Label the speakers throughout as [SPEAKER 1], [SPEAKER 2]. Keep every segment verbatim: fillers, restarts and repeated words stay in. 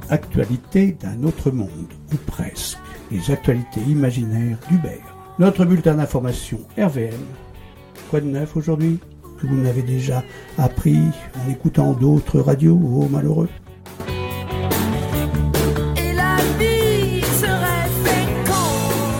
[SPEAKER 1] Actualité d'un autre monde, ou presque, les actualités imaginaires d'Hubert. Notre bulletin d'information R V M. Quoi de neuf aujourd'hui que vous n'avez déjà appris en écoutant d'autres radios, oh malheureux?
[SPEAKER 2] Et la vie serait féconde.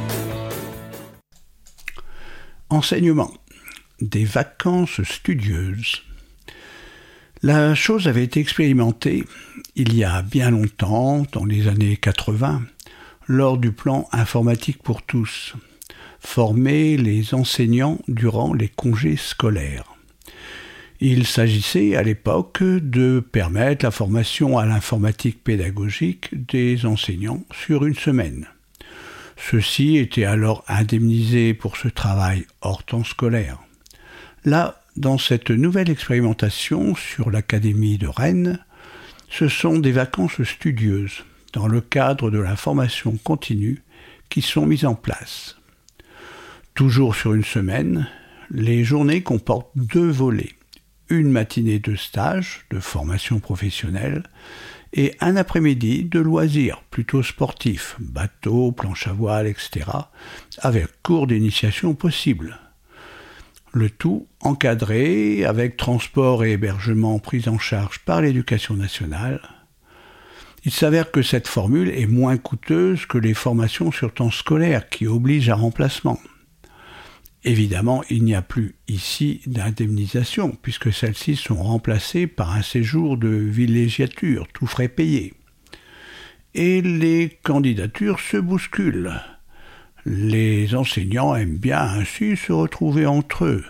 [SPEAKER 1] Enseignement. Des vacances studieuses. La chose avait été expérimentée il y a bien longtemps, dans les années quatre-vingts, lors du plan informatique pour tous, former les enseignants durant les congés scolaires. Il s'agissait à l'époque de permettre la formation à l'informatique pédagogique des enseignants sur une semaine. Ceux-ci étaient alors indemnisés pour ce travail hors temps scolaire. Là, dans cette nouvelle expérimentation sur l'Académie de Rennes, ce sont des vacances studieuses, dans le cadre de la formation continue, qui sont mises en place. Toujours sur une semaine, les journées comportent deux volets, une matinée de stage, de formation professionnelle, et un après-midi de loisirs, plutôt sportifs, bateau, planche à voile, et cetera, avec cours d'initiation possible. Le tout encadré avec transport et hébergement pris en charge par l'Éducation nationale. Il s'avère que cette formule est moins coûteuse que les formations sur temps scolaire qui obligent à remplacement. Évidemment, il n'y a plus ici d'indemnisation puisque celles-ci sont remplacées par un séjour de villégiature, tout frais payés. Et les candidatures se bousculent. Les enseignants aiment bien ainsi se retrouver entre eux.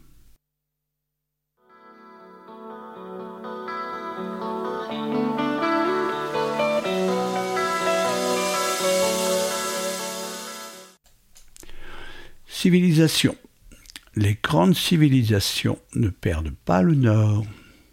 [SPEAKER 1] Civilisation. Les grandes civilisations ne perdent pas le nord.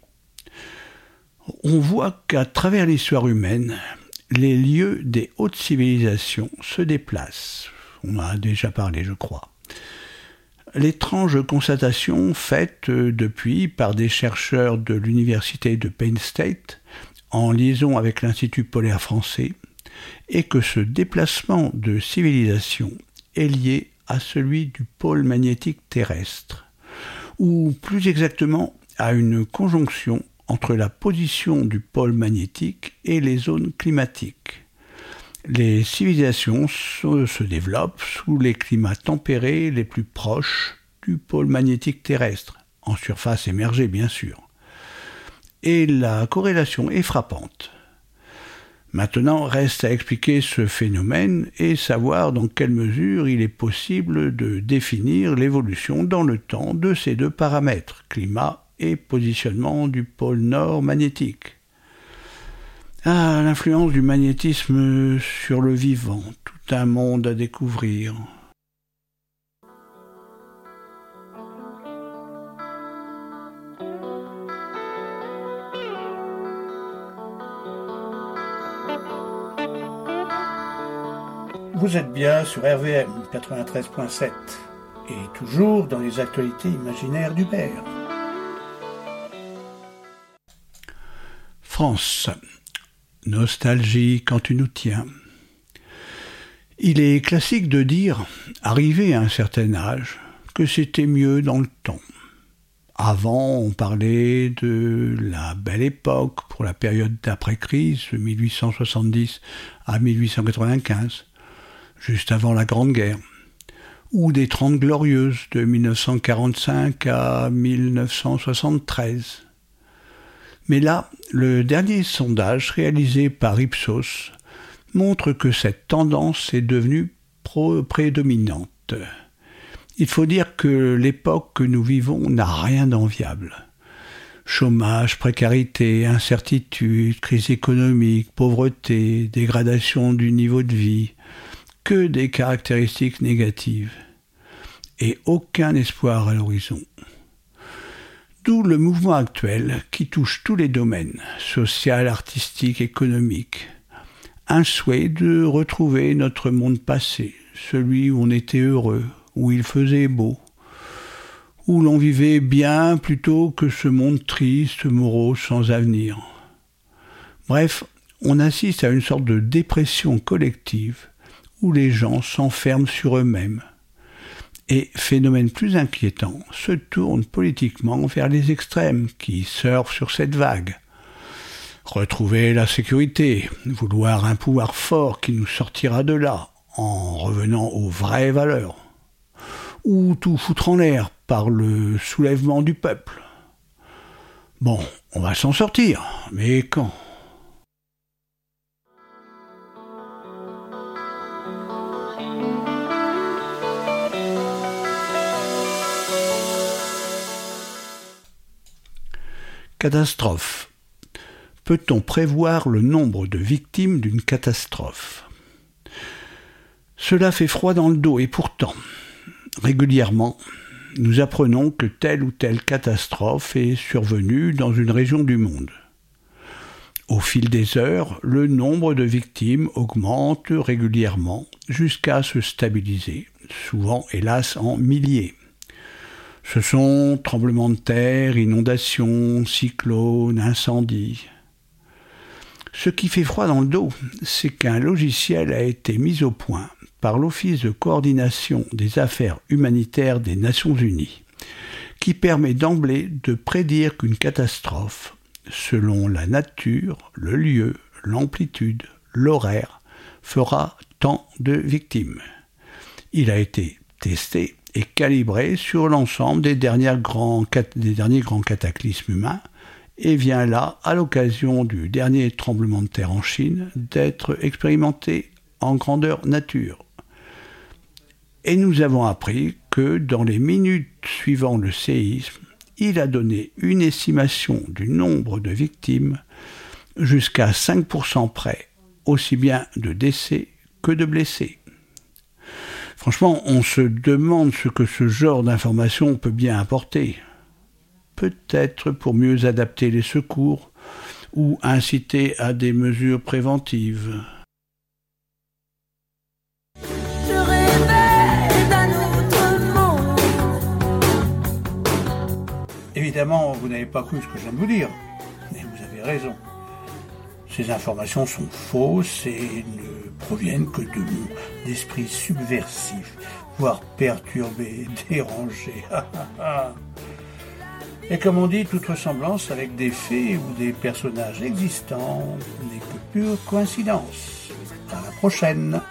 [SPEAKER 1] On voit qu'à travers l'histoire humaine, les lieux des hautes civilisations se déplacent. On en a déjà parlé, je crois. L'étrange constatation faite depuis par des chercheurs de l'université de Penn State, en liaison avec l'Institut polaire français, est que ce déplacement de civilisation est lié à celui du pôle magnétique terrestre, ou plus exactement à une conjonction entre la position du pôle magnétique et les zones climatiques. Les civilisations se, se développent sous les climats tempérés les plus proches du pôle magnétique terrestre, en surface émergée bien sûr. Et la corrélation est frappante. Maintenant, reste à expliquer ce phénomène et savoir dans quelle mesure il est possible de définir l'évolution dans le temps de ces deux paramètres, climat et positionnement du pôle nord magnétique. Ah, l'influence du magnétisme sur le vivant, tout un monde à découvrir. Vous êtes bien sur R V M quatre-vingt-treize point sept et toujours dans les actualités imaginaires d'Hubert. France. Nostalgie quand tu nous tiens. Il est classique de dire, arrivé à un certain âge, que c'était mieux dans le temps. Avant, on parlait de la belle époque pour la période d'après-crise, de mille huit cent soixante-dix à mille huit cent quatre-vingt-quinze, juste avant la Grande Guerre, ou des Trente Glorieuses de mille neuf cent quarante-cinq à mille neuf cent soixante-treize. Mais là, le dernier sondage réalisé par Ipsos montre que cette tendance est devenue pro- prédominante. Il faut dire que l'époque que nous vivons n'a rien d'enviable. Chômage, précarité, incertitude, crise économique, pauvreté, dégradation du niveau de vie, que des caractéristiques négatives. Et aucun espoir à l'horizon. D'où le mouvement actuel qui touche tous les domaines, social, artistique, économique. Un souhait de retrouver notre monde passé, celui où on était heureux, où il faisait beau, où l'on vivait bien plutôt que ce monde triste, morose, sans avenir. Bref, on assiste à une sorte de dépression collective où les gens s'enferment sur eux-mêmes. Et, phénomène plus inquiétant, se tournent politiquement vers les extrêmes qui surfent sur cette vague. Retrouver la sécurité, vouloir un pouvoir fort qui nous sortira de là, en revenant aux vraies valeurs. Ou tout foutre en l'air par le soulèvement du peuple. Bon, on va s'en sortir, mais quand ? Catastrophe. Peut-on prévoir le nombre de victimes d'une catastrophe ? Cela fait froid dans le dos et pourtant, régulièrement, nous apprenons que telle ou telle catastrophe est survenue dans une région du monde. Au fil des heures, le nombre de victimes augmente régulièrement jusqu'à se stabiliser, souvent hélas en milliers. Ce sont tremblements de terre, inondations, cyclones, incendies. Ce qui fait froid dans le dos, c'est qu'un logiciel a été mis au point par l'Office de coordination des affaires humanitaires des Nations Unies, qui permet d'emblée de prédire qu'une catastrophe, selon la nature, le lieu, l'amplitude, l'horaire, fera tant de victimes. Il a été testé et calibré sur l'ensemble des, dernières grands, des derniers grands cataclysmes humains et vient là, à l'occasion du dernier tremblement de terre en Chine, d'être expérimenté en grandeur nature. Et nous avons appris que dans les minutes suivant le séisme, il a donné une estimation du nombre de victimes jusqu'à cinq pour cent près, aussi bien de décès que de blessés. Franchement, on se demande ce que ce genre d'information peut bien apporter. Peut-être pour mieux adapter les secours ou inciter à des mesures préventives.
[SPEAKER 2] Je rêvais d'un autre monde.
[SPEAKER 1] Évidemment, vous n'avez pas cru ce que je viens de vous dire, mais vous avez raison. Ces informations sont fausses et ne proviennent que de mon esprit subversif, voire perturbé, dérangé. Et comme on dit, toute ressemblance avec des faits ou des personnages existants n'est que pure coïncidence. À la prochaine.